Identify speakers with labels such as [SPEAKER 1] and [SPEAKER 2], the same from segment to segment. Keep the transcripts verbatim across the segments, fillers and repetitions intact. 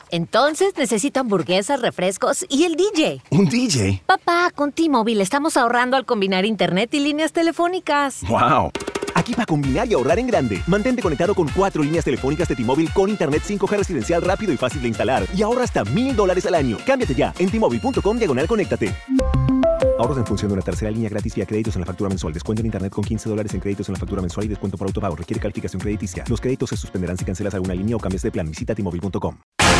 [SPEAKER 1] Entonces necesito hamburguesas, refrescos y el D J.
[SPEAKER 2] ¿Un D J?
[SPEAKER 1] Papá, con T-Mobile estamos ahorrando al combinar internet y líneas telefónicas.
[SPEAKER 2] ¡Wow!
[SPEAKER 3] Aquí para combinar y ahorrar en grande. Mantente conectado con cuatro líneas telefónicas de T-Mobile con internet cinco G residencial rápido y fácil de instalar. Y ahorra hasta mil dólares al año. Cámbiate ya en T-Mobile.com diagonal conéctate. Ahorros en función de una tercera línea gratis vía créditos en la factura mensual. Descuento en internet con quince dólares en créditos en la factura mensual y descuento por autopago. Requiere calificación crediticia. Los créditos se suspenderán si cancelas alguna línea o cambias de plan. Visita T Mobile punto com.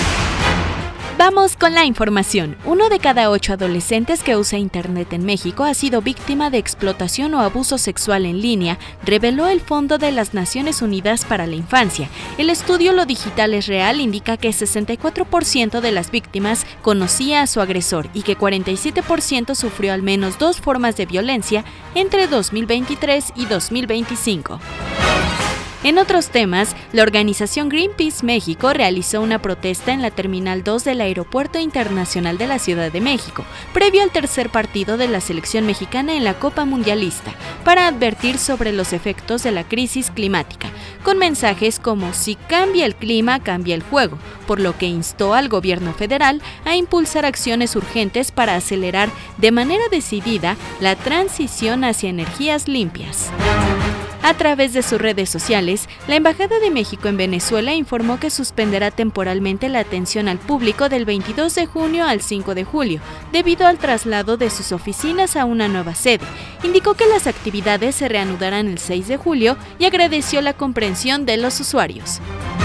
[SPEAKER 4] Vamos con la información. Uno de cada ocho adolescentes que usa Internet en México ha sido víctima de explotación o abuso sexual en línea, reveló el Fondo de las Naciones Unidas para la Infancia. El estudio Lo Digital es Real indica que sesenta y cuatro por ciento de las víctimas conocía a su agresor y que cuarenta y siete por ciento sufrió al menos dos formas de violencia entre dos mil veintitrés y dos mil veinticinco. En otros temas, la organización Greenpeace México realizó una protesta en la Terminal dos del Aeropuerto Internacional de la Ciudad de México, previo al tercer partido de la selección mexicana en la Copa Mundialista, para advertir sobre los efectos de la crisis climática, con mensajes como "si cambia el clima, cambia el juego", por lo que instó al gobierno federal a impulsar acciones urgentes para acelerar de manera decidida la transición hacia energías limpias. A través de sus redes sociales, la Embajada de México en Venezuela informó que suspenderá temporalmente la atención al público del veintidós de junio al cinco de julio, debido al traslado de sus oficinas a una nueva sede. Indicó que las actividades se reanudarán el seis de julio y agradeció la comprensión de los usuarios.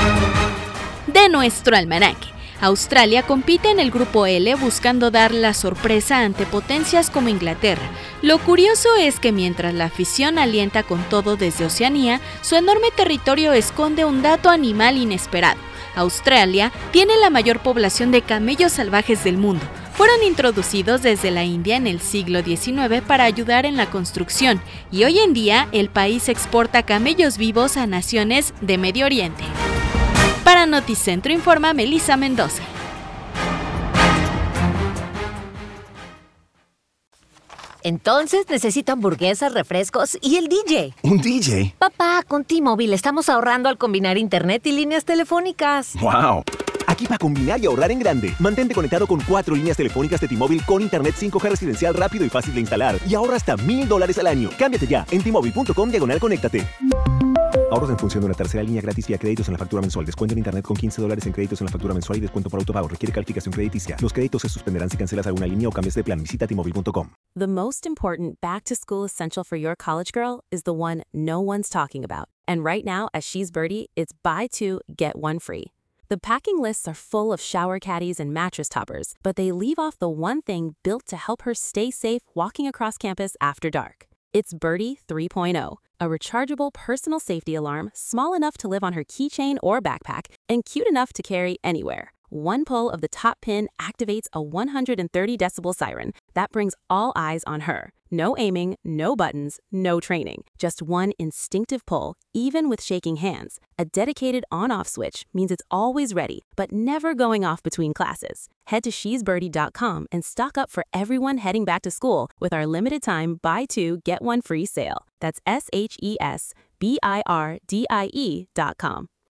[SPEAKER 4] De nuestro almanaque. Australia compite en el Grupo L buscando dar la sorpresa ante potencias como Inglaterra. Lo curioso es que mientras la afición alienta con todo desde Oceanía, su enorme territorio esconde un dato animal inesperado. Australia tiene la mayor población de camellos salvajes del mundo. Fueron introducidos desde la India en el siglo diecinueve para ayudar en la construcción y hoy en día el país exporta camellos vivos a naciones de Medio Oriente. Para Noticentro informa Melissa Mendoza.
[SPEAKER 1] Entonces necesito hamburguesas, refrescos y el D J.
[SPEAKER 2] ¿Un D J?
[SPEAKER 1] Papá, con T-Mobile estamos ahorrando al combinar internet y líneas telefónicas.
[SPEAKER 2] ¡Wow!
[SPEAKER 3] Aquí para combinar y ahorrar en grande. Mantente conectado con cuatro líneas telefónicas de T-Mobile con internet cinco G residencial rápido y fácil de instalar. Y ahorra hasta mil dólares al año. Cámbiate ya en T-Mobile.com diagonal conéctate. Ahorros en función de una tercera línea gratis vía créditos en la factura mensual. Descuento en internet con quince dólares en créditos en la factura mensual y descuento por autopago. Requiere calificación crediticia. Los créditos se suspenderán si cancelas alguna línea o cambias de plan. Visita T Mobile punto com.
[SPEAKER 5] The most important back-to-school essential for your college girl is the one no one's talking about. And right now, at She's Birdie, it's buy two, get one free. The packing lists are full of shower caddies and mattress toppers, but they leave off the one thing built to help her stay safe walking across campus after dark. It's Birdie three point oh, a rechargeable personal safety alarm small enough to live on her keychain or backpack and cute enough to carry anywhere. One pull of the top pin activates a one hundred thirty decibel siren that brings all eyes on her. No aiming, no buttons, no training. Just one instinctive pull, even with shaking hands. A dedicated on-off switch means it's always ready, but never going off between classes. Head to she's birdie dot com and stock up for everyone heading back to school with our limited time buy two, get one free sale. That's S H E S B I R D I E dot com.